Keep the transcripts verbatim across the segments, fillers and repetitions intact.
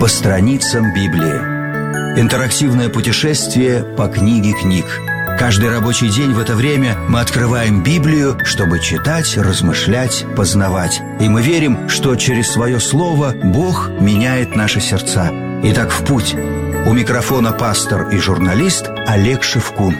По страницам Библии. Интерактивное путешествие по книге книг. Каждый рабочий день в это время мы открываем Библию, чтобы читать, размышлять, познавать. И мы верим, что через свое слово Бог меняет наши сердца. Итак, в путь. У микрофона пастор и журналист Олег Шевкун.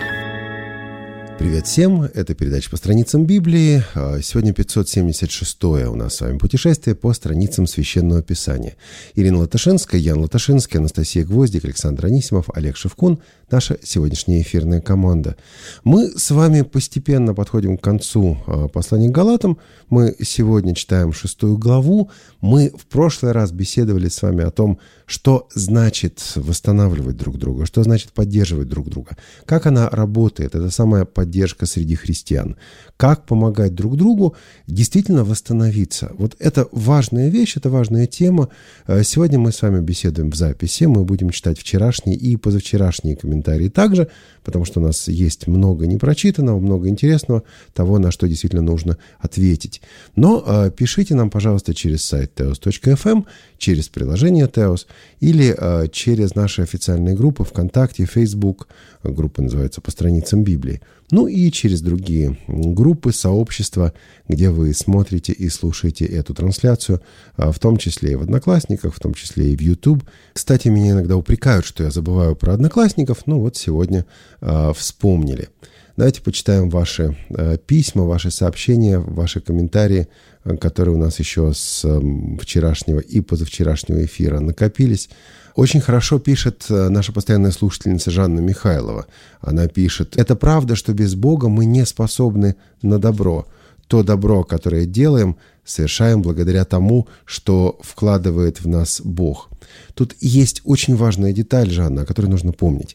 Привет всем, это передача по страницам Библии. Сегодня пятьсот семьдесят шестое у нас с вами путешествие по страницам Священного Писания. Ирина Латышинская, Ян Латышинский, Анастасия Гвоздик, Александр Анисимов, Олег Шевкун – наша сегодняшняя эфирная команда. Мы с вами постепенно подходим к концу послания к Галатам. Мы сегодня читаем шестую главу. Мы в прошлый раз беседовали с вами о том, что значит восстанавливать друг друга, что значит поддерживать друг друга, как она работает, это самая поддержка среди христиан, как помогать друг другу действительно восстановиться. Вот это важная вещь, это важная тема. Сегодня мы с вами беседуем в записи, мы будем читать вчерашние и позавчерашние комментарии также, потому что у нас есть много непрочитанного, много интересного, того, на что действительно нужно ответить. Но э, пишите нам, пожалуйста, через сайт теос точка эф эм, через приложение Теос или э, через наши официальные группы ВКонтакте, Facebook, группа называется «По страницам Библии», ну и через другие группы, сообщества, где вы смотрите и слушаете эту трансляцию, в том числе и в Одноклассниках, в том числе и в YouTube. Кстати, меня иногда упрекают, что я забываю про Одноклассников, ну вот сегодня э, вспомнили. Давайте почитаем ваши э, письма, ваши сообщения, ваши комментарии, которые у нас еще с э, вчерашнего и позавчерашнего эфира накопились. Очень хорошо пишет наша постоянная слушательница Жанна Михайлова. Она пишет: «Это правда, что без Бога мы не способны на добро. То добро, которое делаем, совершаем благодаря тому, что вкладывает в нас Бог». Тут есть очень важная деталь, Жанна, о которой нужно помнить.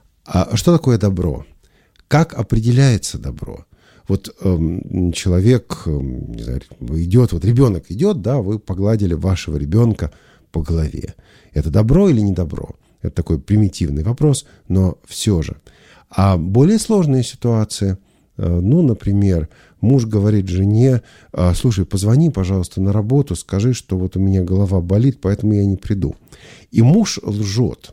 А что такое добро? Как определяется добро? Вот эм, человек, эм, не знаю, идет, вот ребенок идет, да, вы погладили вашего ребенка по голове. Это добро или не добро? Это такой примитивный вопрос, но все же. А более сложные ситуации, ну, например, муж говорит жене: слушай, позвони, пожалуйста, на работу, скажи, что вот у меня голова болит, поэтому я не приду. И муж лжет.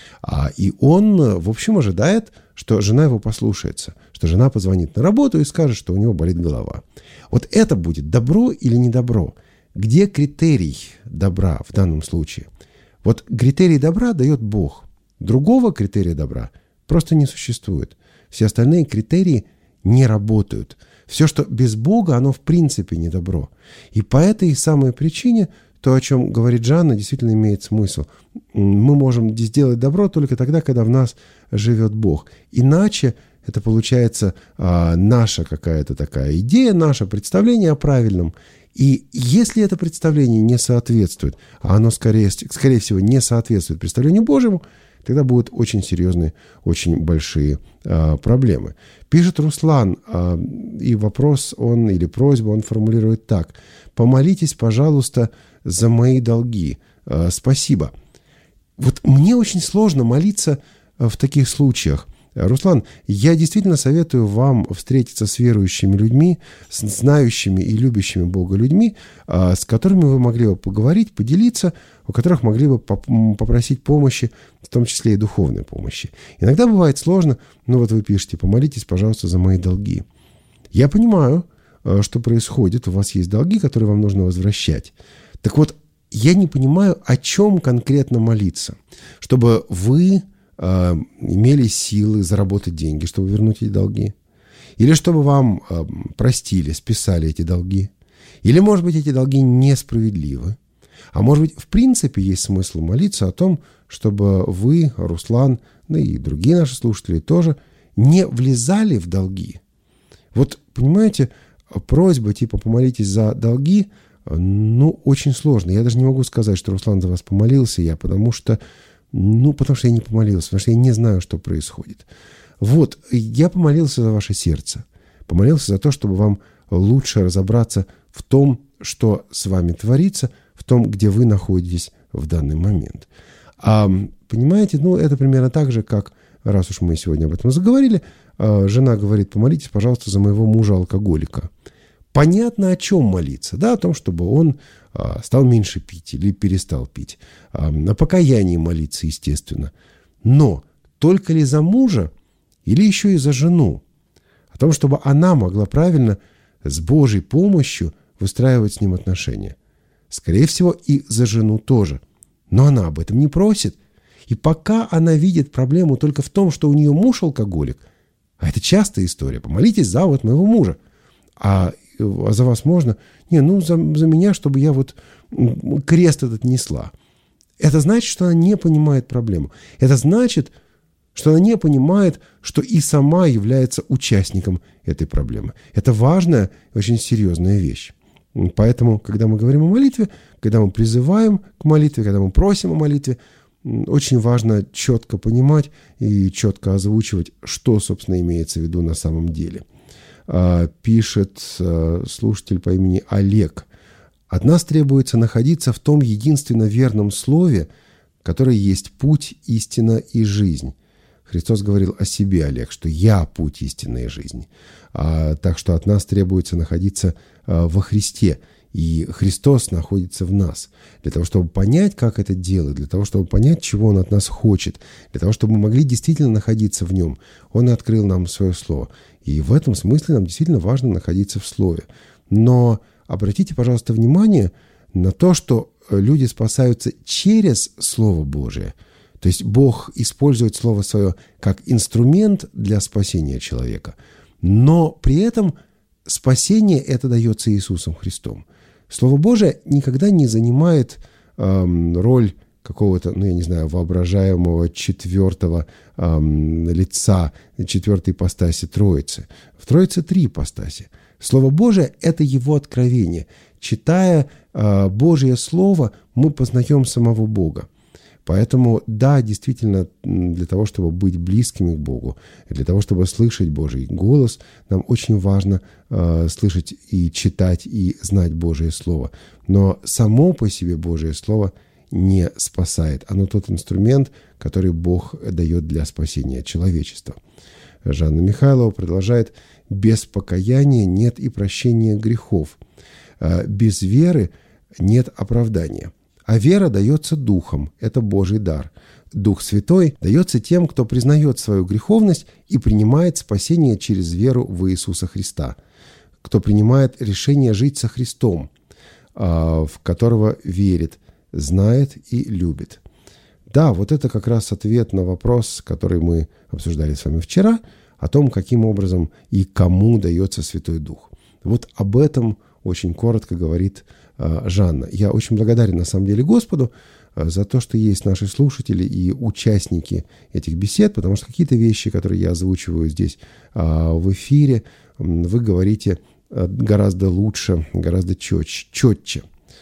И он, в общем, ожидает, что жена его послушается, что жена позвонит на работу и скажет, что у него болит голова. Вот это будет добро или не добро? Где критерий добра в данном случае? Вот критерий добра дает Бог. Другого критерия добра просто не существует. Все остальные критерии не работают. Все, что без Бога, оно в принципе не добро. И по этой самой причине то, о чем говорит Жанна, действительно имеет смысл. Мы можем сделать добро только тогда, когда в нас живет Бог. Иначе это получается а, наша какая-то такая идея, наше представление о правильном. И если это представление не соответствует, а оно, скорее, скорее всего, не соответствует представлению Божьему, тогда будут очень серьезные, очень большие а, проблемы. Пишет Руслан, а, и вопрос он или просьбу он формулирует так: «Помолитесь, пожалуйста, за мои долги. А, спасибо». Вот мне очень сложно молиться в таких случаях. Руслан, я действительно советую вам встретиться с верующими людьми, с знающими и любящими Бога людьми, с которыми вы могли бы поговорить, поделиться, у которых могли бы попросить помощи, в том числе и духовной помощи. Иногда бывает сложно, но вот вы пишете: «Помолитесь, пожалуйста, за мои долги». Я понимаю, что происходит, у вас есть долги, которые вам нужно возвращать. Так вот, я не понимаю, о чем конкретно молиться, чтобы вы имели силы заработать деньги, чтобы вернуть эти долги. Или чтобы вам простили, списали эти долги. Или, может быть, эти долги несправедливы. А может быть, в принципе, есть смысл молиться о том, чтобы вы, Руслан, да и другие наши слушатели тоже не влезали в долги. Вот, понимаете, просьба типа «помолитесь за долги», ну, очень сложно. Я даже не могу сказать, что Руслан за вас помолился, я, потому что Ну, потому что я не помолился, потому что я не знаю, что происходит. Вот, я помолился за ваше сердце. Помолился за то, чтобы вам лучше разобраться в том, что с вами творится, в том, где вы находитесь в данный момент. А, понимаете, ну, это примерно так же, как, раз уж мы сегодня об этом заговорили, жена говорит: «Помолитесь, пожалуйста, за моего мужа-алкоголика». Понятно, о чем молиться, да, о том, чтобы он стал меньше пить или перестал пить. О покаянии молиться, естественно. Но только ли за мужа или еще и за жену? О том, чтобы она могла правильно с Божьей помощью выстраивать с ним отношения. Скорее всего, и за жену тоже. Но она об этом не просит. И пока она видит проблему только в том, что у нее муж алкоголик, а это частая история, помолитесь за вот моего мужа, а, а за вас можно? Не, ну за, за меня, чтобы я вот крест этот несла. Это значит, что она не понимает проблему. Это значит, что она не понимает, что и сама является участником этой проблемы. Это важная, очень серьезная вещь. Поэтому, когда мы говорим о молитве, когда мы призываем к молитве, когда мы просим о молитве, очень важно четко понимать и четко озвучивать, что, собственно, имеется в виду на самом деле. Пишет слушатель по имени Олег. От нас требуется находиться в том единственно верном слове, которое есть путь, истина и жизнь. Христос говорил о себе, Олег, что «Я – путь, истина и жизнь». А, так что от нас требуется находиться а, во Христе, и Христос находится в нас. Для того, чтобы понять, как это делать, для того, чтобы понять, чего Он от нас хочет, для того, чтобы мы могли действительно находиться в Нем, Он и открыл нам Свое Слово. И в этом смысле нам действительно важно находиться в Слове. Но обратите, пожалуйста, внимание на то, что люди спасаются через Слово Божие. То есть Бог использует Слово Свое как инструмент для спасения человека. Но при этом спасение это дается Иисусом Христом. Слово Божие никогда не занимает эм, роль какого-то, ну, я не знаю, воображаемого четвертого эм, лица, четвертой ипостаси Троицы. В Троице три ипостаси. Слово Божие – это Его откровение. Читая э, Божье Слово, мы познаем самого Бога. Поэтому, да, действительно, для того, чтобы быть близкими к Богу, для того, чтобы слышать Божий голос, нам очень важно э, слышать и читать, и знать Божие Слово. Но само по себе Божие Слово не спасает. Оно тот инструмент, который Бог дает для спасения человечества. Жанна Михайлова продолжает: «Без покаяния нет и прощения грехов. Без веры нет оправдания. А вера дается Духом, это Божий дар. Дух Святой дается тем, кто признает свою греховность и принимает спасение через веру в Иисуса Христа, кто принимает решение жить со Христом, в которого верит, знает и любит». Да, вот это как раз ответ на вопрос, который мы обсуждали с вами вчера, о том, каким образом и кому дается Святой Дух. Вот об этом очень коротко говорит Жанна. Я очень благодарен на самом деле Господу за то, что есть наши слушатели и участники этих бесед, потому что какие-то вещи, которые я озвучиваю здесь в эфире, вы говорите гораздо лучше, гораздо четче. четче.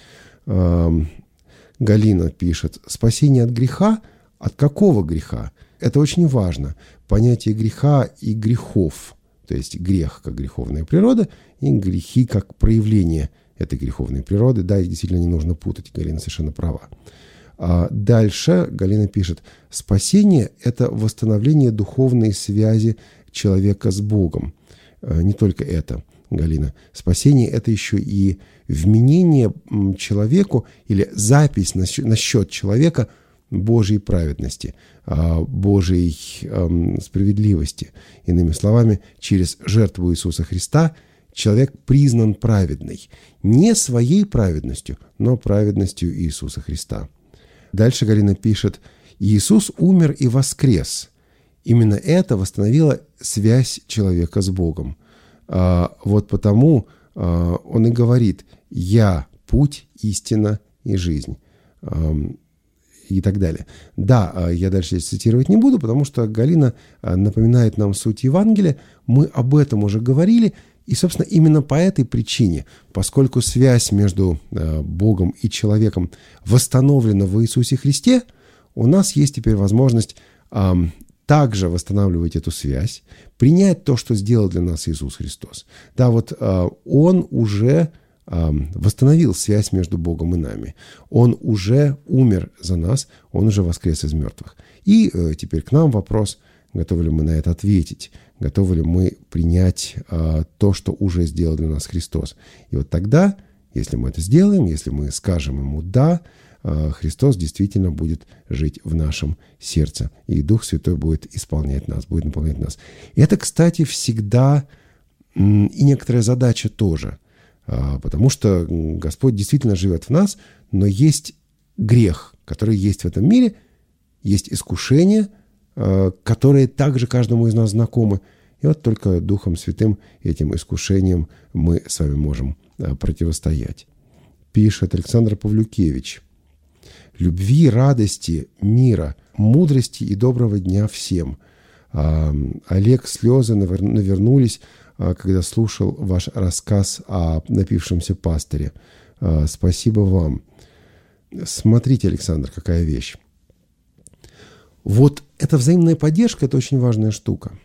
Галина пишет: «Спасение от греха? От какого греха?» Это очень важно. Понятие греха и грехов, то есть грех как греховная природа и грехи как проявление этой греховной природы. Да, их действительно не нужно путать, Галина совершенно права. А дальше Галина пишет: «Спасение – это восстановление духовной связи человека с Богом». Не только это, Галина. Спасение – это еще и вменение человеку или запись на счет человека Божьей праведности, Божьей справедливости. Иными словами, через жертву Иисуса Христа человек признан праведный. Не своей праведностью, но праведностью Иисуса Христа. Дальше Галина пишет: «Иисус умер и воскрес. Именно это восстановило связь человека с Богом. Вот потому он и говорит: «Я – путь, истина и жизнь». И так далее. Да, я дальше здесь цитировать не буду, потому что Галина напоминает нам суть Евангелия. Мы об этом уже говорили. И, собственно, именно по этой причине, поскольку связь между Богом и человеком восстановлена в Иисусе Христе, у нас есть теперь возможность также восстанавливать эту связь, принять то, что сделал для нас Иисус Христос. Да, вот Он уже восстановил связь между Богом и нами. Он уже умер за нас, Он уже воскрес из мертвых. И э, теперь к нам вопрос: готовы ли мы на это ответить? Готовы ли мы принять э, то, что уже сделал для нас Христос? И вот тогда Если мы это сделаем, если мы скажем ему «да», Христос действительно будет жить в нашем сердце, и Дух Святой будет исполнять нас, будет наполнять нас. И это, кстати, всегда и некоторая задача тоже, потому что Господь действительно живет в нас, но есть грех, который есть в этом мире, есть искушения, которые также каждому из нас знакомы, и вот только Духом Святым этим искушениям мы с вами можем противостоять. Пишет Александр Павлюкевич: «Любви, радости, мира, мудрости и доброго дня всем». Олег, слезы навернулись, когда слушал ваш рассказ о напившемся пастыре. Спасибо вам. Смотрите, Александр, какая вещь. Вот эта взаимная поддержка – это очень важная штука.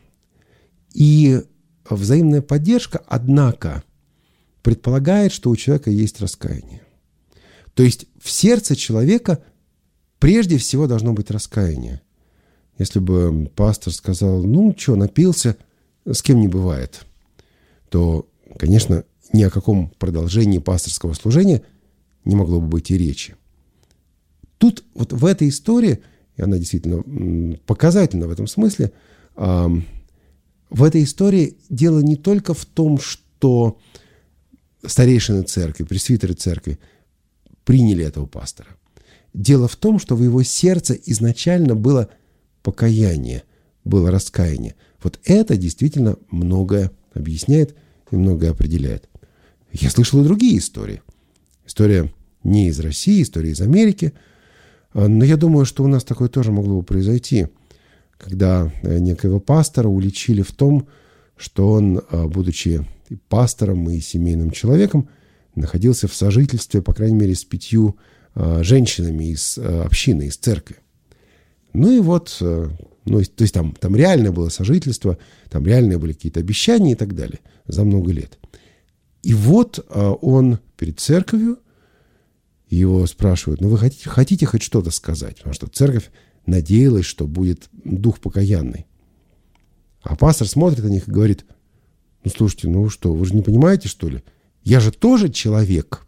И взаимная поддержка, однако, предполагает, что у человека есть раскаяние. То есть в сердце человека прежде всего должно быть раскаяние. Если бы пастор сказал: ну, что, напился, с кем не бывает, то, конечно, ни о каком продолжении пасторского служения не могло бы быть и речи. Тут вот в этой истории, и она действительно показательна в этом смысле, в этой истории дело не только в том, что старейшины церкви, пресвитеры церкви приняли этого пастора. Дело в том, что в его сердце изначально было покаяние, было раскаяние. Вот это действительно многое объясняет и многое определяет. Я слышал и другие истории. История не из России, история из Америки. Но я думаю, что у нас такое тоже могло бы произойти, когда некоего пастора уличили в том, что он, будучи и пастором, и семейным человеком, находился в сожительстве, по крайней мере, с пятью э, женщинами из э, общины, из церкви. Ну и вот, э, ну, то есть там, там реальное было сожительство, там реальные были какие-то обещания и так далее за много лет. И вот э, он перед церковью, его спрашивают: ну вы хотите, хотите хоть что-то сказать? Потому что церковь надеялась, что будет дух покаянный. А пастор смотрит на них и говорит: ну слушайте, ну что, вы же не понимаете, что ли? Я же тоже человек.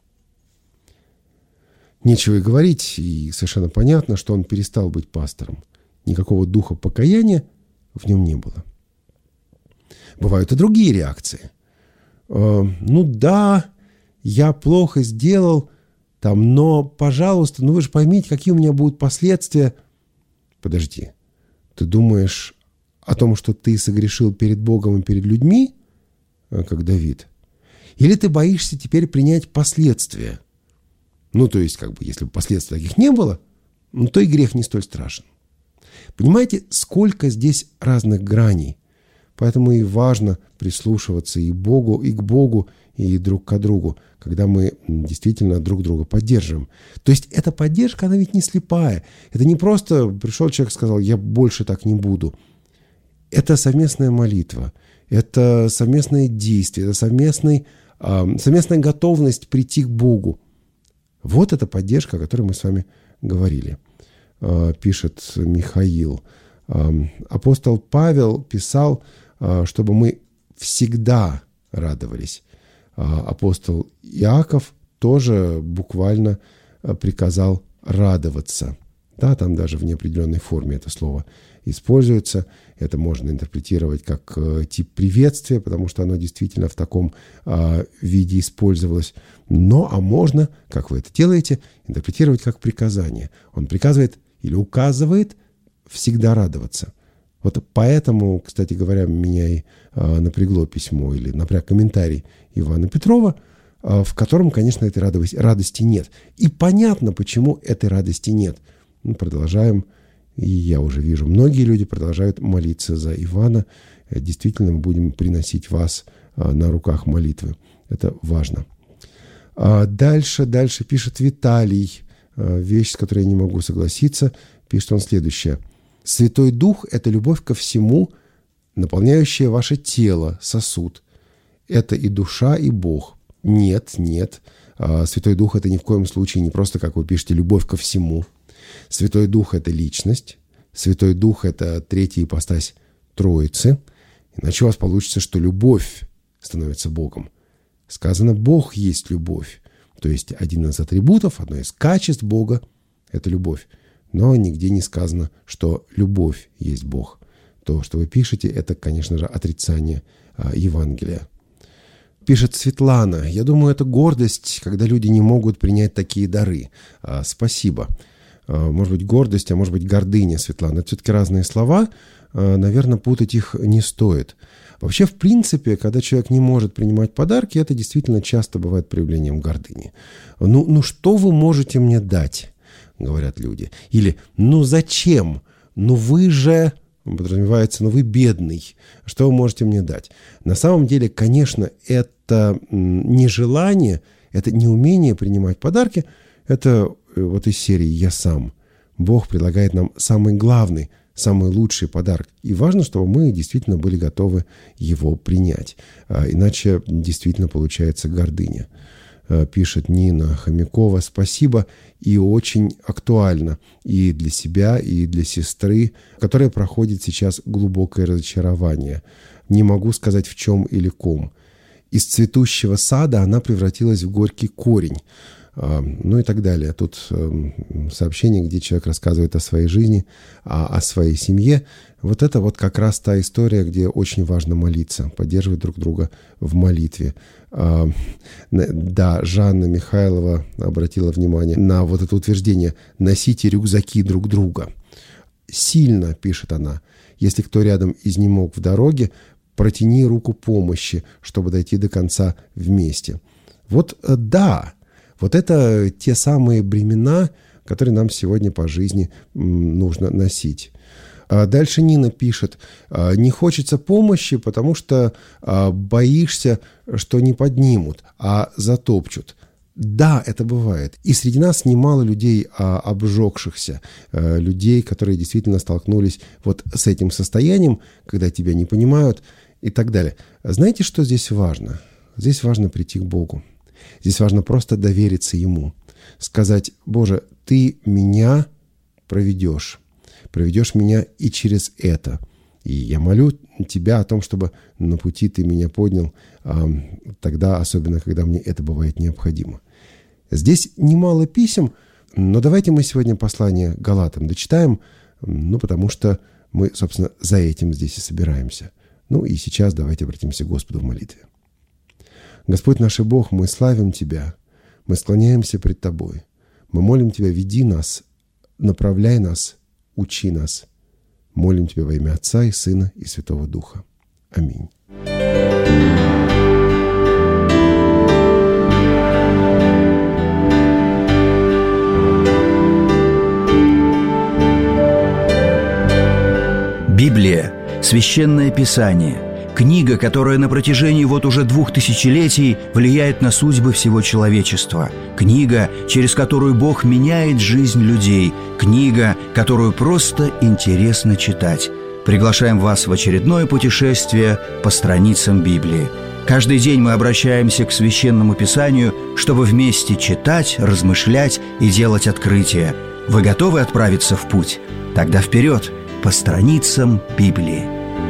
Нечего и говорить, и совершенно понятно, что он перестал быть пастором. Никакого духа покаяния в нем не было. Бывают и другие реакции. Э, ну да, я плохо сделал, там, но, пожалуйста, ну вы же поймите, какие у меня будут последствия. Подожди, ты думаешь о том, что ты согрешил перед Богом и перед людьми, как Давид? Или ты боишься теперь принять последствия? Ну, то есть, как бы, если бы последствий таких не было, ну, то и грех не столь страшен. Понимаете, сколько здесь разных граней. Поэтому и важно прислушиваться и Богу, и к Богу, и друг к другу, когда мы действительно друг друга поддерживаем. То есть, эта поддержка, она ведь не слепая. Это не просто пришел человек и сказал: я больше так не буду. Это совместная молитва, это совместное действие, это совместный, э, совместная готовность прийти к Богу. Вот эта поддержка, о которой мы с вами говорили, э, пишет Михаил. Э, апостол Павел писал, э, чтобы мы всегда радовались. Э, апостол Иаков тоже буквально э, приказал радоваться. Да, там даже в неопределенной форме это слово используется. Это можно интерпретировать как э, тип приветствия, потому что оно действительно в таком э, виде использовалось. Но, а можно, как вы это делаете, интерпретировать как приказание. Он приказывает или указывает всегда радоваться. Вот поэтому, кстати говоря, меня и э, напрягло письмо или напряг комментарий Ивана Петрова, э, в котором, конечно, этой радости, радости нет. И понятно, почему этой радости нет. Мы продолжаем, и я уже вижу, многие люди продолжают молиться за Ивана. Действительно, мы будем приносить вас на руках молитвы. Это важно. Дальше, дальше пишет Виталий. Вещь, с которой я не могу согласиться. Пишет он следующее. Святой Дух – это любовь ко всему, наполняющая ваше тело, сосуд. Это и душа, и Бог. Нет, нет. Святой Дух – это ни в коем случае не просто, как вы пишете, любовь ко всему. Святой Дух – это личность. Святой Дух – это третья ипостась Троицы. Иначе у вас получится, что любовь становится Богом. Сказано, Бог есть любовь. То есть один из атрибутов, одно из качеств Бога – это любовь. Но нигде не сказано, что любовь есть Бог. То, что вы пишете, это, конечно же, отрицание а, Евангелия. Пишет Светлана: «Я думаю, это гордость, когда люди не могут принять такие дары. А, спасибо». А, может быть, гордость, а может быть, гордыня, Светлана. Это все-таки разные слова. А, наверное, путать их не стоит. Вообще, в принципе, когда человек не может принимать подарки, это действительно часто бывает проявлением гордыни. «Ну, ну что вы можете мне дать?» — говорят люди. Или «ну зачем? Ну вы же...» подразумевается, «ну вы бедный, что вы можете мне дать?» На самом деле, конечно, это нежелание, это неумение принимать подарки, это вот из серии «Я сам». Бог предлагает нам самый главный, самый лучший подарок. И важно, чтобы мы действительно были готовы его принять. Иначе действительно получается гордыня. Пишет Нина Хомякова: «Спасибо, и очень актуально и для себя, и для сестры, которая проходит сейчас глубокое разочарование. Не могу сказать, в чем или ком. Из цветущего сада она превратилась в горький корень». Ну и так далее. Тут сообщение, где человек рассказывает о своей жизни, о своей семье. Вот это вот как раз та история, где очень важно молиться, поддерживать друг друга в молитве. Да, Жанна Михайлова обратила внимание на вот это утверждение: «Носите рюкзаки друг друга». Сильно, пишет она, если кто рядом изнемог в дороге, протяни руку помощи, чтобы дойти до конца вместе. Вот да, вот это те самые бремена, которые нам сегодня по жизни нужно носить. Дальше Нина пишет: «Не хочется помощи, потому что боишься, что не поднимут, а затопчут». Да, это бывает. И среди нас немало людей обжегшихся, людей, которые действительно столкнулись вот с этим состоянием, когда тебя не понимают и так далее. Знаете, что здесь важно? Здесь важно прийти к Богу. Здесь важно просто довериться Ему. Сказать: «Боже, Ты меня проведешь. Проведешь меня и через это. И я молю Тебя о том, чтобы на пути Ты меня поднял, тогда, особенно, когда мне это бывает необходимо». Здесь немало писем, но давайте мы сегодня послание Галатам дочитаем, ну, потому что мы, собственно, за этим здесь и собираемся. Ну и сейчас давайте обратимся к Господу в молитве. Господь наш и Бог, мы славим Тебя, мы склоняемся пред Тобой. Мы молим Тебя: веди нас, направляй нас, учи нас. Молим Тебя во имя Отца и Сына и Святого Духа. Аминь. Библия – священное писание, книга, которая на протяжении вот уже двух тысячелетий влияет на судьбы всего человечества. Книга, через которую Бог меняет жизнь людей. Книга, которую просто интересно читать. Приглашаем вас в очередное путешествие по страницам Библии. Каждый день мы обращаемся к Священному Писанию, чтобы вместе читать, размышлять и делать открытия. Вы готовы отправиться в путь? Тогда вперед, по страницам Библии.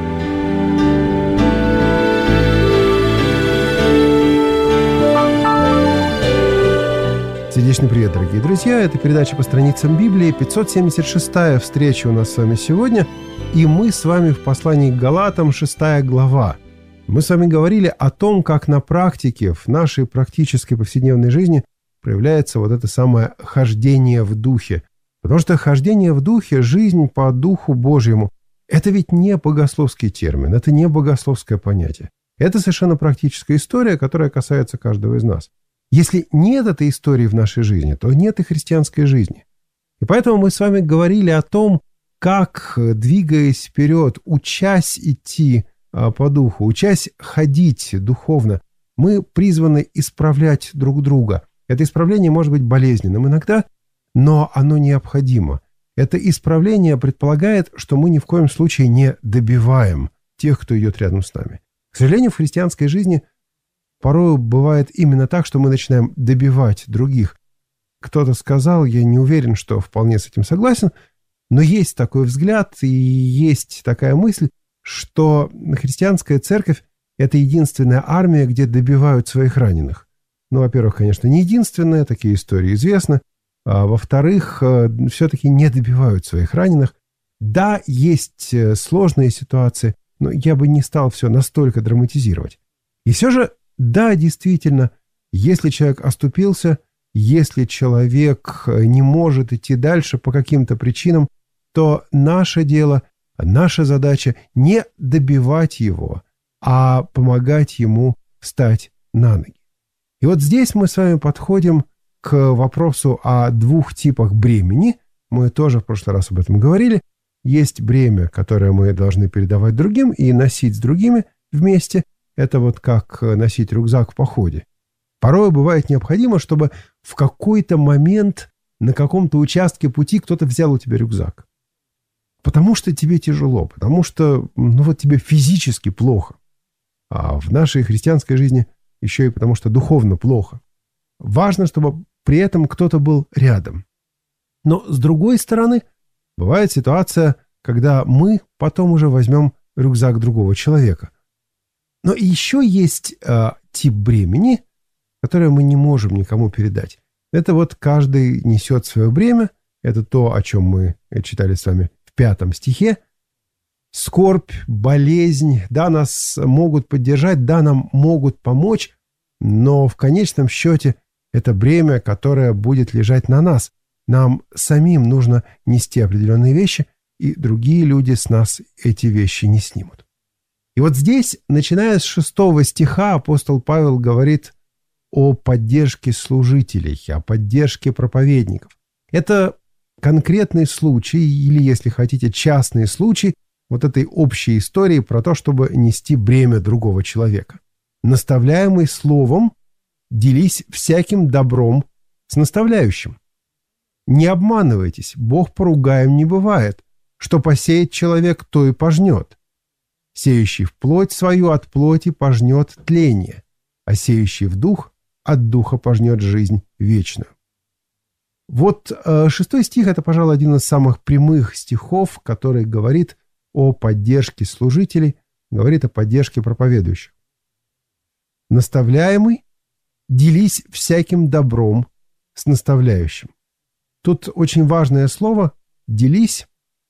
Сердечный привет, дорогие друзья! Это передача «По страницам Библии», пятьсот семьдесят шестая встреча у нас с вами сегодня. И мы с вами в послании к Галатам, шестая глава. Мы с вами говорили о том, как на практике, в нашей практической повседневной жизни проявляется вот это самое хождение в духе. Потому что хождение в духе, жизнь по духу Божьему, это ведь не богословский термин, это не богословское понятие. Это совершенно практическая история, которая касается каждого из нас. Если нет этой истории в нашей жизни, то нет и христианской жизни. И поэтому мы с вами говорили о том, как, двигаясь вперед, учась идти по духу, учась ходить духовно, мы призваны исправлять друг друга. Это исправление может быть болезненным иногда, но оно необходимо. Это исправление предполагает, что мы ни в коем случае не добиваем тех, кто идет рядом с нами. К сожалению, в христианской жизни порой бывает именно так, что мы начинаем добивать других. Кто-то сказал, я не уверен, что вполне с этим согласен, но есть такой взгляд и есть такая мысль, что христианская церковь это единственная армия, где добивают своих раненых. Ну, во-первых, конечно, не единственная, такие истории известны. А во-вторых, все-таки не добивают своих раненых. Да, есть сложные ситуации, но я бы не стал все настолько драматизировать. И все же, да, действительно, если человек оступился, если человек не может идти дальше по каким-то причинам, то наше дело, наша задача не добивать его, а помогать ему встать на ноги. И вот здесь мы с вами подходим к вопросу о двух типах бремени. Мы тоже в прошлый раз об этом говорили. Есть бремя, которое мы должны передавать другим и носить с другими вместе. Это вот как носить рюкзак в походе. Порой бывает необходимо, чтобы в какой-то момент на каком-то участке пути кто-то взял у тебя рюкзак. Потому что тебе тяжело, потому что ну вот тебе физически плохо. А в нашей христианской жизни еще и потому что духовно плохо. Важно, чтобы при этом кто-то был рядом. Но с другой стороны, бывает ситуация, когда мы потом уже возьмем рюкзак другого человека. Но еще есть э, тип бремени, которое мы не можем никому передать. Это вот каждый несет свое бремя. Это то, о чем мы читали с вами в пятом стихе. Скорбь, болезнь, да, нас могут поддержать, да, нам могут помочь, но в конечном счете это бремя, которое будет лежать на нас. Нам самим нужно нести определенные вещи, и другие люди с нас эти вещи не снимут. И вот здесь, начиная с шестого стиха, апостол Павел говорит о поддержке служителей, о поддержке проповедников. Это конкретный случай, или, если хотите, частный случай вот этой общей истории про то, чтобы нести бремя другого человека. Наставляемый словом, делись всяким добром с наставляющим. Не обманывайтесь, Бог поругаем не бывает. Что посеет человек, то и пожнет. Сеющий в плоть свою от плоти пожнет тление, а сеющий в дух от духа пожнет жизнь вечную. Вот э, шестой стих – это, пожалуй, один из самых прямых стихов, который говорит о поддержке служителей, говорит о поддержке проповедующих. Наставляемый, делись всяким добром с наставляющим. Тут очень важное слово «делись».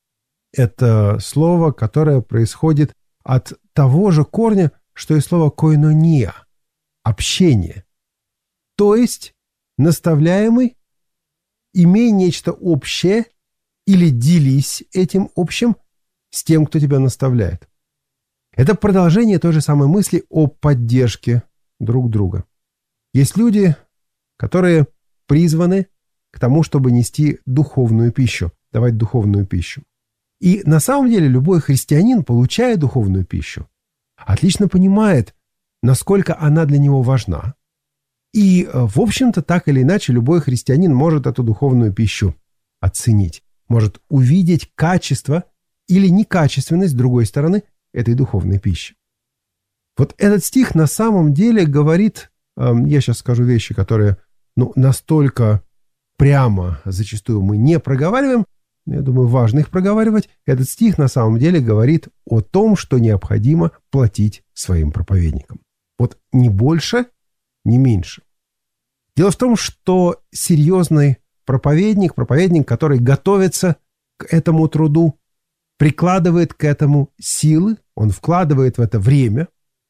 Это слово, которое происходит от того же корня, что и слово «койнония» – общение. То есть наставляемый, имей нечто общее или делись этим общим с тем, кто тебя наставляет. Это продолжение той же самой мысли о поддержке друг друга. Есть люди, которые призваны к тому, чтобы нести духовную пищу, давать духовную пищу. И на самом деле любой христианин, получая духовную пищу, отлично понимает, насколько она для него важна. И, в общем-то, так или иначе, любой христианин может эту духовную пищу оценить, может увидеть качество или некачественность, с другой стороны, этой духовной пищи. Вот этот стих на самом деле говорит, я сейчас скажу вещи, которые ну, настолько прямо зачастую мы не проговариваем, я думаю, важно их проговаривать. Этот стих на самом деле говорит о том, что необходимо платить своим проповедникам. Вот не больше, не меньше. Дело в том, что серьезный проповедник, проповедник, который готовится к этому труду, прикладывает к этому силы, он вкладывает в это время.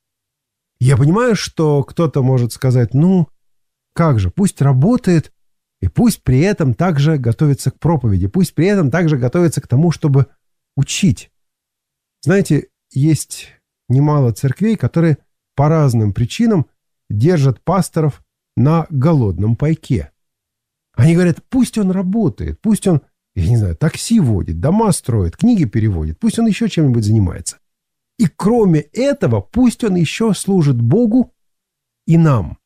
Я понимаю, что кто-то может сказать, ну, как же, пусть работает, и пусть при этом также готовится к проповеди, пусть при этом также готовится к тому, чтобы учить. Знаете, есть немало церквей, которые по разным причинам держат пасторов на голодном пайке. Они говорят, пусть он работает, пусть он, я не знаю, такси водит, дома строит, книги переводит, пусть он еще чем-нибудь занимается. И кроме этого, пусть он еще служит Богу и нам.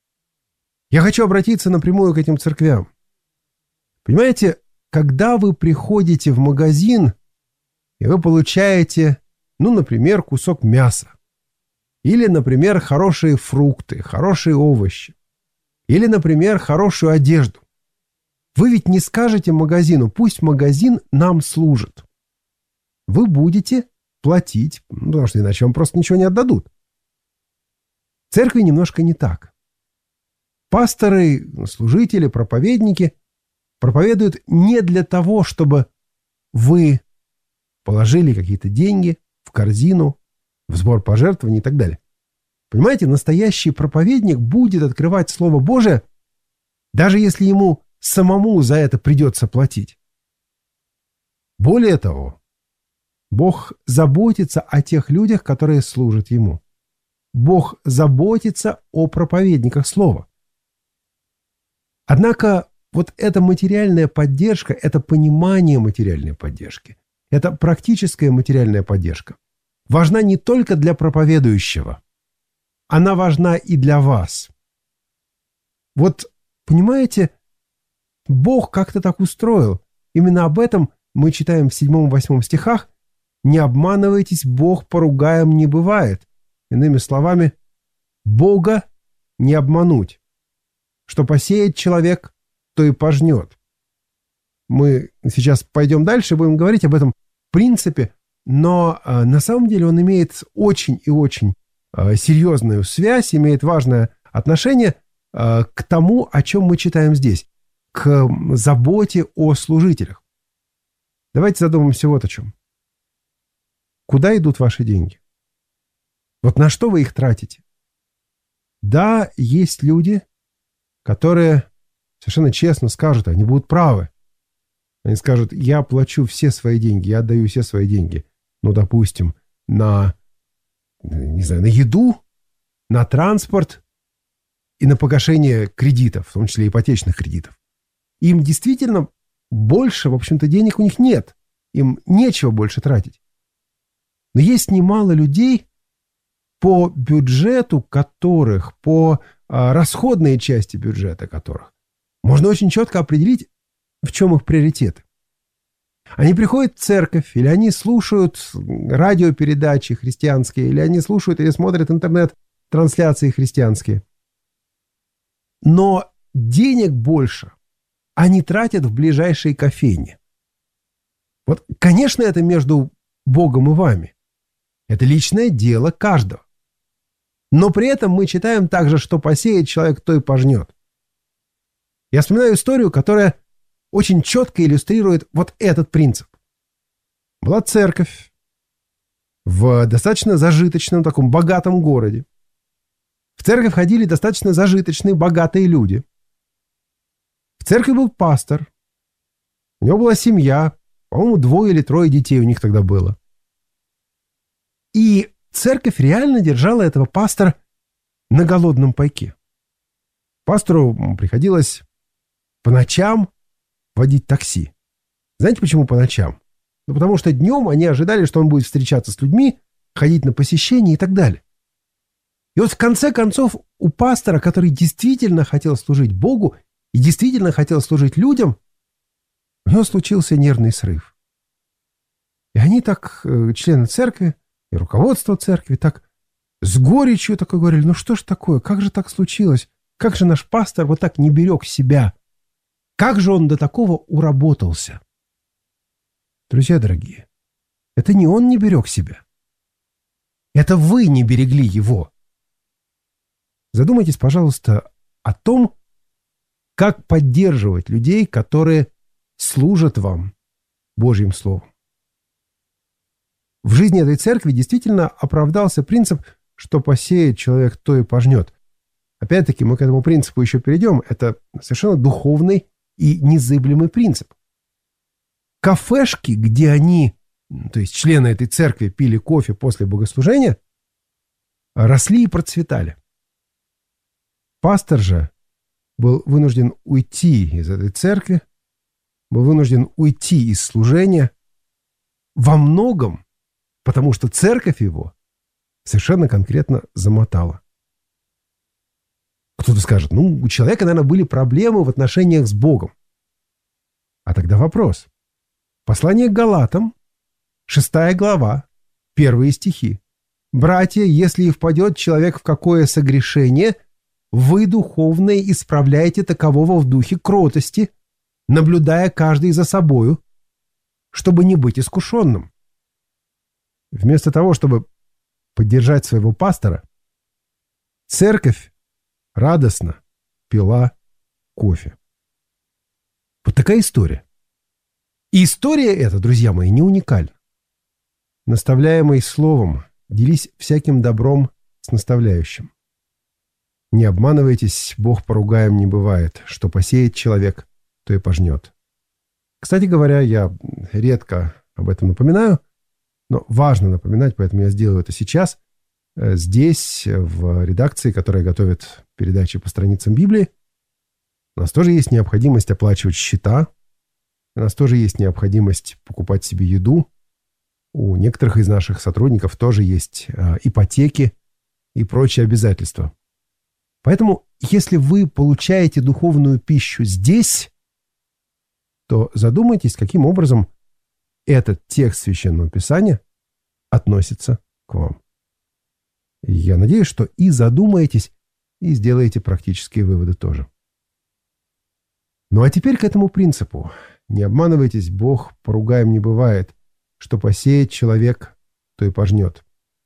Я хочу обратиться напрямую к этим церквям. Понимаете, когда вы приходите в магазин, и вы получаете, ну, например, кусок мяса, или, например, хорошие фрукты, хорошие овощи, или, например, хорошую одежду, вы ведь не скажете магазину, пусть магазин нам служит. Вы будете платить, потому что иначе вам просто ничего не отдадут. В церкви немножко не так. Пасторы, служители, проповедники проповедуют не для того, чтобы вы положили какие-то деньги в корзину, в сбор пожертвований и так далее. Понимаете, настоящий проповедник будет открывать Слово Божие, даже если ему самому за это придется платить. Более того, Бог заботится о тех людях, которые служат Ему. Бог заботится о проповедниках Слова. Однако вот эта материальная поддержка, это понимание материальной поддержки, это практическая материальная поддержка важна не только для проповедующего, она важна и для вас. Вот, понимаете, Бог как-то так устроил. Именно об этом мы читаем в седьмом-восьмом стихах. «Не обманывайтесь, Бог поругаем не бывает». Иными словами, Бога не обмануть. Что посеет человек, то и пожнет. Мы сейчас пойдем дальше, будем говорить об этом принципе, но э, на самом деле он имеет очень и очень э, серьезную связь, имеет важное отношение э, к тому, о чем мы читаем здесь, к заботе о служителях. Давайте задумаемся вот о чем. Куда идут ваши деньги? Вот на что вы их тратите? Да, есть люди, которые совершенно честно скажут, они будут правы. Они скажут, я плачу все свои деньги, я отдаю все свои деньги, ну, допустим, на, не знаю, на еду, на транспорт и на погашение кредитов, в том числе ипотечных кредитов. Им действительно больше, в общем-то, денег у них нет. Им нечего больше тратить. Но есть немало людей, по бюджету которых, по а, расходной части бюджета которых, можно очень четко определить, в чем их приоритеты. Они приходят в церковь, или они слушают радиопередачи христианские, или они слушают или смотрят интернет-трансляции христианские. Но денег больше они тратят в ближайшей кофейне. Вот, конечно, это между Богом и вами. Это личное дело каждого. Но при этом мы читаем также, что посеет человек, то и пожнет. Я вспоминаю историю, которая очень четко иллюстрирует вот этот принцип. Была церковь в достаточно зажиточном, таком богатом городе. В церковь ходили достаточно зажиточные, богатые люди. В церкви был пастор. У него была семья. По-моему, двое или трое детей у них тогда было. И церковь реально держала этого пастора на голодном пайке. Пастору приходилось по ночам водить такси. Знаете, почему по ночам? Ну, потому что днем они ожидали, что он будет встречаться с людьми, ходить на посещения и так далее. И вот в конце концов у пастора, который действительно хотел служить Богу и действительно хотел служить людям, у него случился нервный срыв. И они так, члены церкви и руководство церкви, так с горечью такой говорили, ну что ж такое, как же так случилось? Как же наш пастор вот так не берег себя? Как же он до такого уработался? Друзья дорогие, это не он не берег себя. Это вы не берегли его. Задумайтесь, пожалуйста, о том, как поддерживать людей, которые служат вам Божьим Словом. В жизни этой церкви действительно оправдался принцип, что посеет человек, то и пожнет. Опять-таки, мы к этому принципу еще перейдем. Это совершенно духовный и незыблемый принцип. Кафешки, где они, то есть члены этой церкви, пили кофе после богослужения, росли и процветали. Пастор же был вынужден уйти из этой церкви, был вынужден уйти из служения во многом, потому что церковь его совершенно конкретно замотала. Кто-то скажет, ну, у человека, наверное, были проблемы в отношениях с Богом. А тогда вопрос. Послание к Галатам, шестая глава, первые стихи. «Братья, если и впадет человек в какое согрешение, вы, духовные, исправляете такового в духе кротости, наблюдая каждый за собою, чтобы не быть искушенным». Вместо того, чтобы поддержать своего пастора, церковь радостно пила кофе. Вот такая история. И история эта, друзья мои, не уникальна. Наставляемый словом, делись всяким добром с наставляющим. Не обманывайтесь, Бог поругаем не бывает. Что посеет человек, то и пожнет. Кстати говоря, я редко об этом напоминаю, но важно напоминать, поэтому я сделаю это сейчас. Здесь, в редакции, которая готовит передачи по страницам Библии, у нас тоже есть необходимость оплачивать счета, у нас тоже есть необходимость покупать себе еду, у некоторых из наших сотрудников тоже есть ипотеки и прочие обязательства. Поэтому, если вы получаете духовную пищу здесь, то задумайтесь, каким образом этот текст Священного Писания относится к вам. Я надеюсь, что и задумаетесь, и сделаете практические выводы тоже. Ну а теперь к этому принципу. Не обманывайтесь, Бог поругаем не бывает. Что посеет человек, то и пожнет.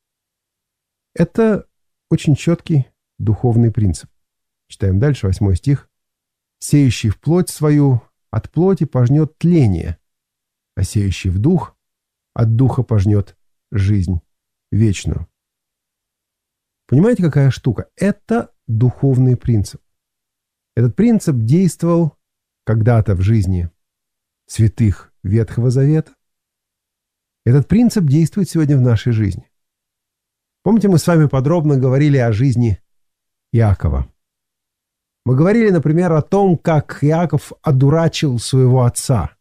Это очень четкий духовный принцип. Читаем дальше, восьмой стих. «Сеющий в плоть свою от плоти пожнет тление, а сеющий в дух от духа пожнет жизнь вечную». Понимаете, какая штука? Это духовный принцип. Этот принцип действовал когда-то в жизни святых Ветхого Завета. Этот принцип действует сегодня в нашей жизни. Помните, мы с вами подробно говорили о жизни Иакова. Мы говорили, например, о том, как Иаков одурачил своего отца.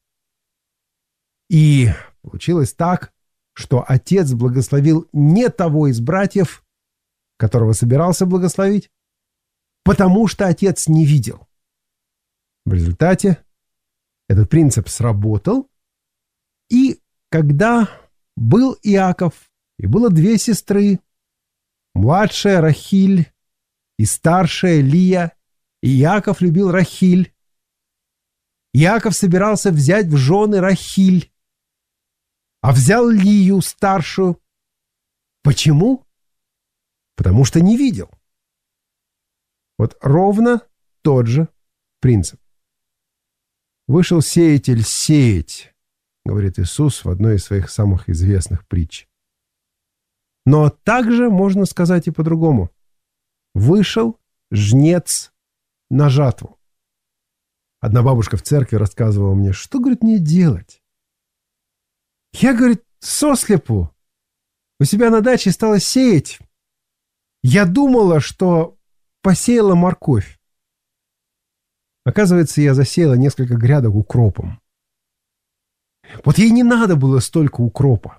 И получилось так, что отец благословил не того из братьев, которого собирался благословить, потому что отец не видел. В результате этот принцип сработал, и когда был Иаков, и было две сестры, младшая Рахиль и старшая Лия, и Иаков любил Рахиль. Иаков собирался взять в жены Рахиль, а взял Лию старшую. Почему? Потому что не видел. Вот ровно тот же принцип. «Вышел сеятель сеять», — говорит Иисус в одной из своих самых известных притч. Но также можно сказать и по-другому. Вышел жнец на жатву. Одна бабушка в церкви рассказывала мне, что, говорит, мне делать. Я, говорит, сослепу у себя на даче стала сеять. Я думала, что посеяла морковь. Оказывается, я засеяла несколько грядок укропом. Вот ей не надо было столько укропа.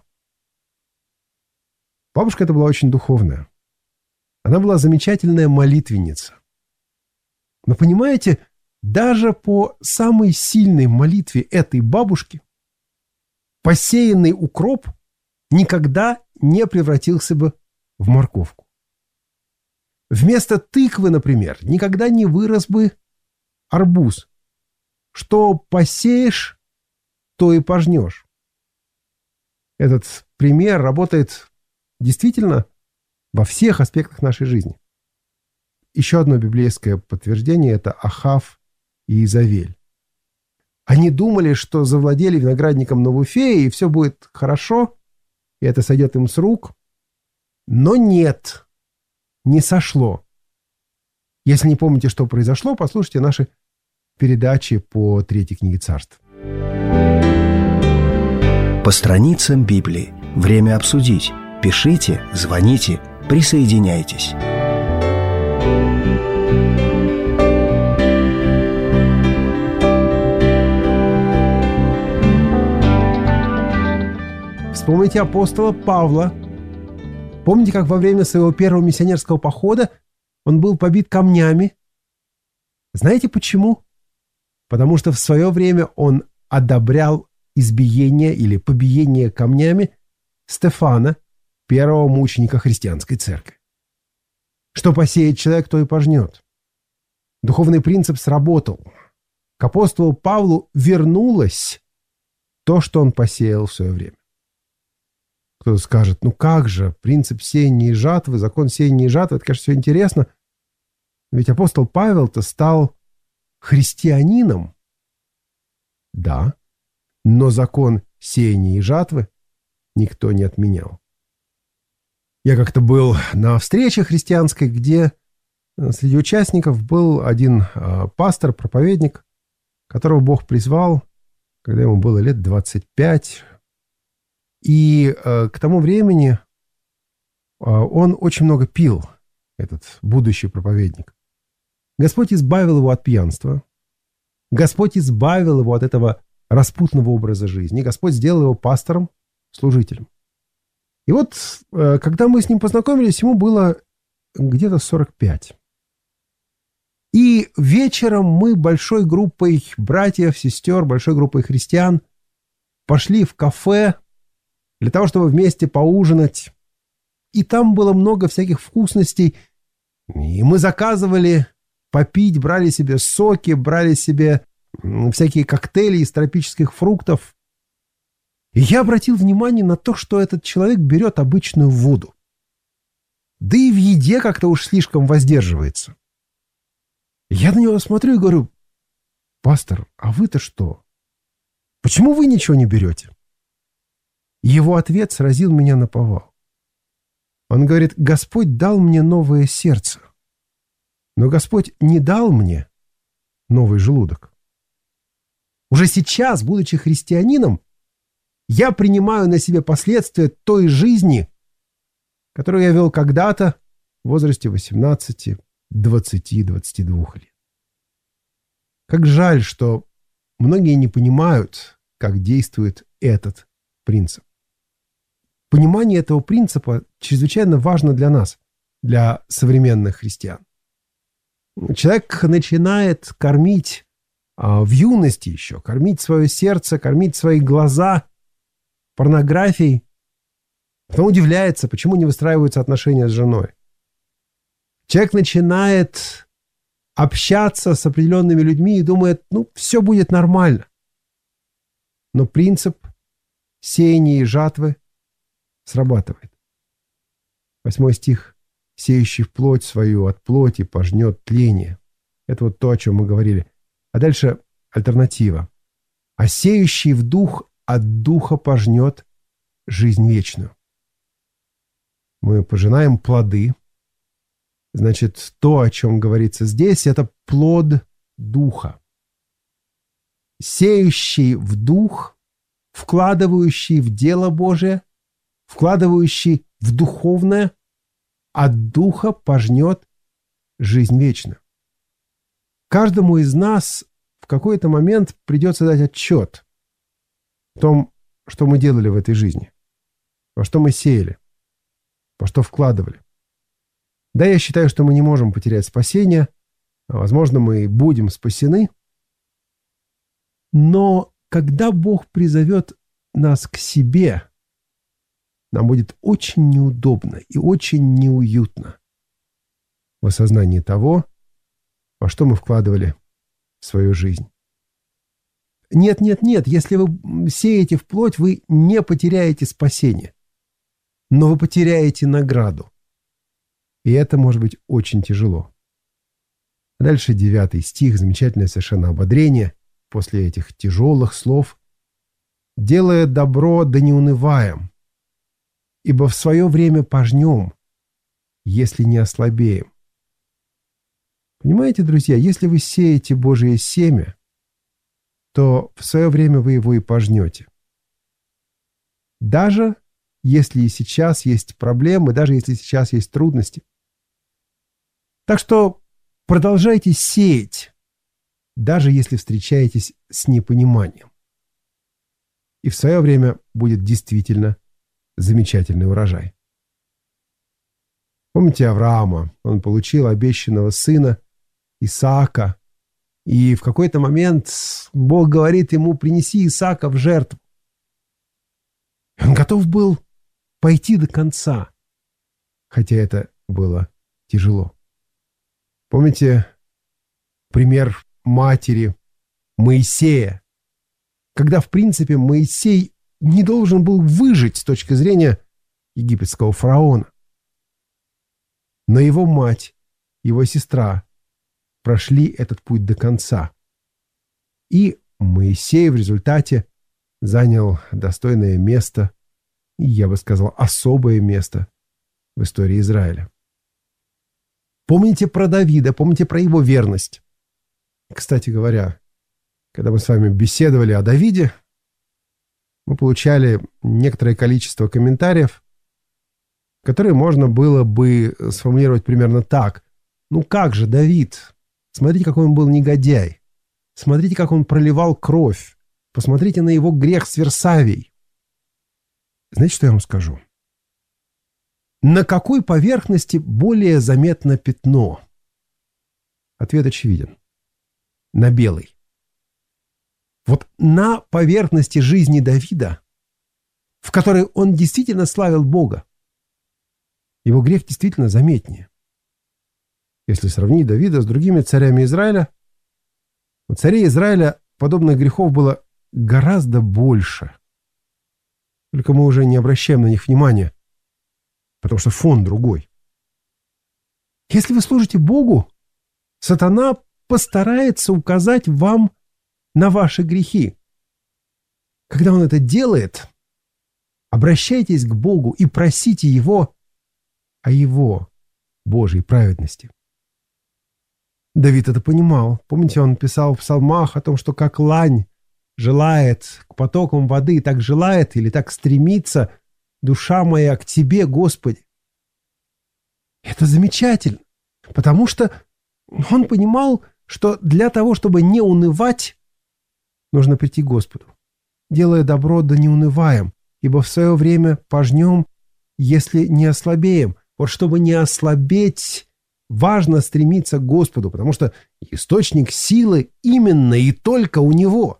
Бабушка эта была очень духовная. Она была замечательная молитвенница. Но понимаете, даже по самой сильной молитве этой бабушки посеянный укроп никогда не превратился бы в морковку. Вместо тыквы, например, никогда не вырос бы арбуз. Что посеешь, то и пожнешь. Этот пример работает действительно во всех аспектах нашей жизни. Еще одно библейское подтверждение – это Ахав и Иезавель. Они думали, что завладели виноградником на Вуфе, и все будет хорошо, и это сойдет им с рук. Но нет, не сошло. Если не помните, что произошло, послушайте наши передачи по третьей книге Царств. По страницам Библии. Время обсудить. Пишите, звоните, присоединяйтесь. Вспомните апостола Павла. Помните, как во время своего первого миссионерского похода он был побит камнями? Знаете почему? Потому что в свое время он одобрял избиение или побиение камнями Стефана, первого мученика христианской церкви. Что посеет человек, то и пожнет. Духовный принцип сработал. К апостолу Павлу вернулось то, что он посеял в свое время. Кто-то скажет, ну как же, принцип сеяния и жатвы, закон сеяния и жатвы, это, конечно, все интересно. Ведь апостол Павел-то стал христианином. Да, но закон сеяния и жатвы никто не отменял. Я как-то был на встрече христианской, где среди участников был один э, пастор, проповедник, которого Бог призвал, когда ему было лет двадцать пять. И э, к тому времени э, он очень много пил, этот будущий проповедник. Господь избавил его от пьянства. Господь избавил его от этого распутного образа жизни. Господь сделал его пастором, служителем. И вот, э, когда мы с ним познакомились, ему было где-то сорок пять. И вечером мы большой группой братьев, сестер, большой группой христиан пошли в кафе для того, чтобы вместе поужинать. И там было много всяких вкусностей. И мы заказывали попить, брали себе соки, брали себе всякие коктейли из тропических фруктов. И я обратил внимание на то, что этот человек берет обычную воду. Да и в еде как-то уж слишком воздерживается. Я на него смотрю и говорю: пастор, а вы-то что? Почему вы ничего не берете? Его ответ сразил меня наповал. Он говорит: Господь дал мне новое сердце, но Господь не дал мне новый желудок. Уже сейчас, будучи христианином, я принимаю на себе последствия той жизни, которую я вел когда-то в возрасте восемнадцати, двадцати, двадцати двух лет. Как жаль, что многие не понимают, как действует этот принцип. Понимание этого принципа чрезвычайно важно для нас, для современных христиан. Человек начинает кормить а, в юности еще, кормить свое сердце, кормить свои глаза порнографией, потом удивляется, почему не выстраиваются отношения с женой. Человек начинает общаться с определенными людьми и думает, ну, все будет нормально. Но принцип сеяния и жатвы срабатывает. Восьмой стих. «Сеющий в плоть свою от плоти пожнет тление». Это вот то, о чем мы говорили. А дальше альтернатива. «А сеющий в дух от духа пожнет жизнь вечную». Мы пожинаем плоды. Значит, то, о чем говорится здесь, это плод духа. Сеющий в дух, вкладывающий в дело Божие, вкладывающий в духовное, от духа пожнет жизнь вечную. Каждому из нас в какой-то момент придется дать отчет о том, что мы делали в этой жизни, во что мы сеяли, во что вкладывали. Да, я считаю, что мы не можем потерять спасение, а, возможно, мы будем спасены, но когда Бог призовет нас к себе, нам будет очень неудобно и очень неуютно в осознании того, во что мы вкладывали в свою жизнь. Нет, нет, нет, если вы сеете в плоть, вы не потеряете спасение, но вы потеряете награду. И это может быть очень тяжело. Дальше девятый стих, замечательное совершенно ободрение после этих тяжелых слов. «Делая добро, да не унываем, ибо в свое время пожнем, если не ослабеем». Понимаете, друзья, если вы сеете Божие семя, то в свое время вы его и пожнете. Даже если и сейчас есть проблемы, даже если сейчас есть трудности. Так что продолжайте сеять, даже если встречаетесь с непониманием. И в свое время будет действительно замечательный урожай. Помните Авраама? Он получил обещанного сына Исаака, и в какой-то момент Бог говорит ему: принеси Исаака в жертву. И он готов был пойти до конца, хотя это было тяжело. Помните пример матери Моисея, когда, в принципе, Моисей не должен был выжить с точки зрения египетского фараона. Но его мать, его сестра прошли этот путь до конца. И Моисей в результате занял достойное место, и, я бы сказал, особое место в истории Израиля. Помните про Давида, помните про его верность. Кстати говоря, когда мы с вами беседовали о Давиде, мы получали некоторое количество комментариев, которые можно было бы сформулировать примерно так. Ну как же Давид? Смотрите, какой он был негодяй. Смотрите, как он проливал кровь. Посмотрите на его грех с Версавией. Знаете, что я вам скажу? На какой поверхности более заметно пятно? Ответ очевиден. На белой. Вот на поверхности жизни Давида, в которой он действительно славил Бога, его грех действительно заметнее. Если сравнить Давида с другими царями Израиля, у царей Израиля подобных грехов было гораздо больше. Только мы уже не обращаем на них внимания, потому что фон другой. Если вы служите Богу, сатана постарается указать вам на ваши грехи. Когда он это делает, обращайтесь к Богу и просите Его о Его Божьей праведности. Давид это понимал. Помните, он писал в псалмах о том, что как лань желает к потокам воды, так желает или так стремится душа моя к Тебе, Господи. Это замечательно, потому что он понимал, что для того, чтобы не унывать, нужно прийти к Господу. Делая добро, да не унываем, ибо в свое время пожнем, если не ослабеем. Вот чтобы не ослабеть, важно стремиться к Господу, потому что источник силы именно и только у Него.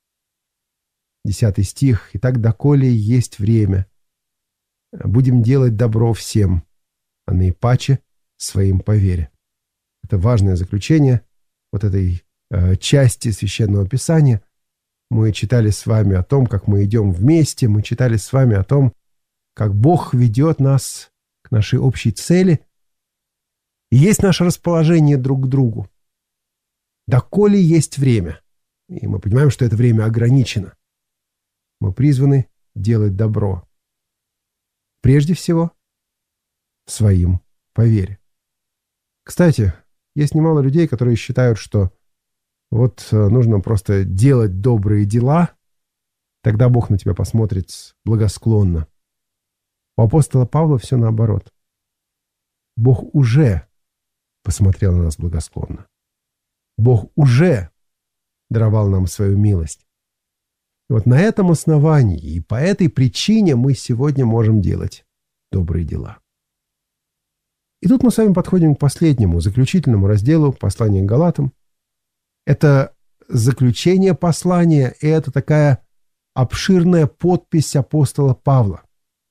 Десятый стих. «Итак, доколе есть время, будем делать добро всем, а наипаче своим по вере». Это важное заключение вот этой э, части Священного Писания. Мы читали с вами о том, как мы идем вместе, мы читали с вами о том, как Бог ведет нас к нашей общей цели. И есть наше расположение друг к другу. Доколе есть время. И мы понимаем, что это время ограничено. Мы призваны делать добро. Прежде всего, своим по вере. Кстати, есть немало людей, которые считают, что вот нужно просто делать добрые дела, тогда Бог на тебя посмотрит благосклонно. У апостола Павла все наоборот. Бог уже посмотрел на нас благосклонно. Бог уже даровал нам свою милость. И вот на этом основании и по этой причине мы сегодня можем делать добрые дела. И тут мы с вами подходим к последнему, заключительному разделу послания к Галатам. Это заключение послания, и это такая обширная подпись апостола Павла.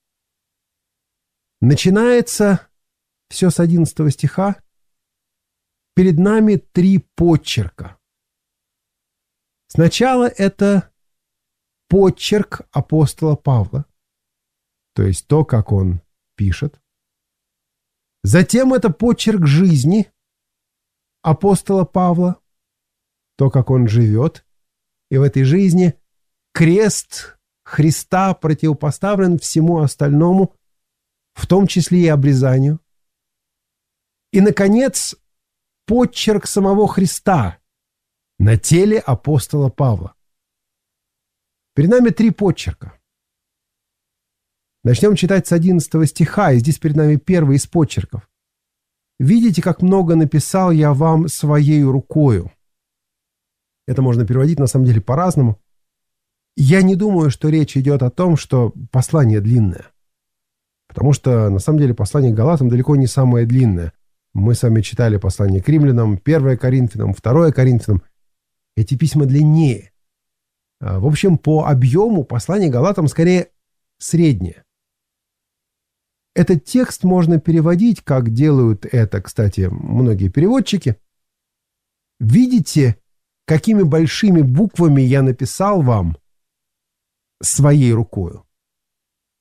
Начинается все с одиннадцатого стиха. Перед нами три подчерка. Сначала это подчерк апостола Павла, то есть то, как он пишет. Затем это подчерк жизни апостола Павла, то, как он живет. И в этой жизни крест Христа противопоставлен всему остальному, в том числе и обрезанию. И, наконец, подчерк самого Христа на теле апостола Павла. Перед нами три подчерка. Начнем читать с одиннадцатого стиха, и здесь перед нами первый из подчерков. «Видите, как много написал я вам своей рукою». Это можно переводить, на самом деле, по-разному. Я не думаю, что речь идет о том, что послание длинное. Потому что, на самом деле, послание к Галатам далеко не самое длинное. Мы с вами читали послание к римлянам, первое Коринфянам, второе Коринфянам. Эти письма длиннее. В общем, по объему послание к Галатам скорее среднее. Этот текст можно переводить, как делают это, кстати, многие переводчики. Видите, какими большими буквами я написал вам своей рукою.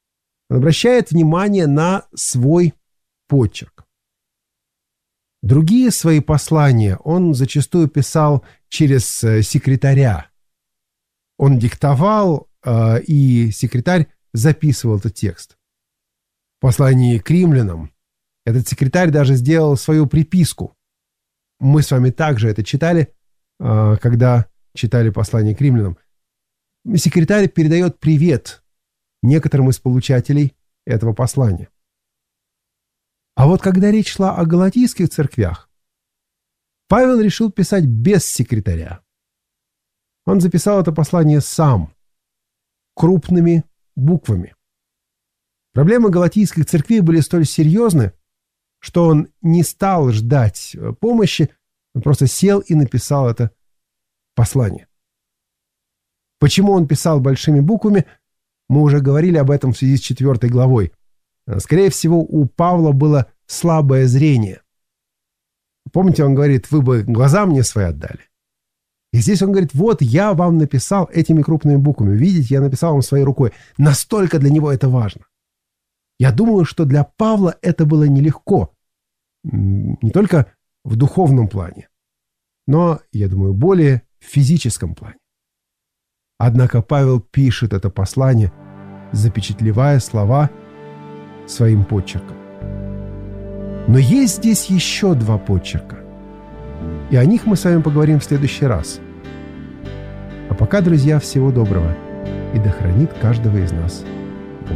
Он обращает внимание на свой почерк. Другие свои послания он зачастую писал через секретаря. Он диктовал, и секретарь записывал этот текст. В послании к римлянам этот секретарь даже сделал свою приписку. Мы с вами также это читали, когда читали послание к римлянам. Секретарь передает привет некоторым из получателей этого послания. А вот когда речь шла о галатийских церквях, Павел решил писать без секретаря. Он записал это послание сам, крупными буквами. Проблемы галатийских церквей были столь серьезны, что он не стал ждать помощи, он просто сел и написал это послание. Почему он писал большими буквами, мы уже говорили об этом в связи с четвертой главой. Скорее всего, у Павла было слабое зрение. Помните, он говорит, вы бы глаза мне свои отдали. И здесь он говорит, вот я вам написал этими крупными буквами. Видите, я написал вам своей рукой. Настолько для него это важно. Я думаю, что для Павла это было нелегко. Не только в духовном плане, но, я думаю, более в физическом плане. Однако Павел пишет это послание, запечатлевая слова своим почерком. Но есть здесь еще два почерка. И о них мы с вами поговорим в следующий раз. А пока, друзья, всего доброго. И да хранит каждого из нас Бог.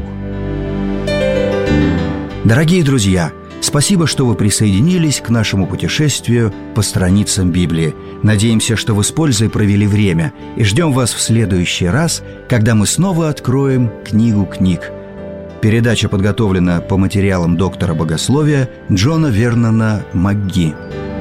Дорогие друзья, спасибо, что вы присоединились к нашему путешествию по страницам Библии. Надеемся, что вы с пользой провели время, и ждем вас в следующий раз, когда мы снова откроем книгу книг. Передача подготовлена по материалам доктора богословия Джона Вернона МакГи.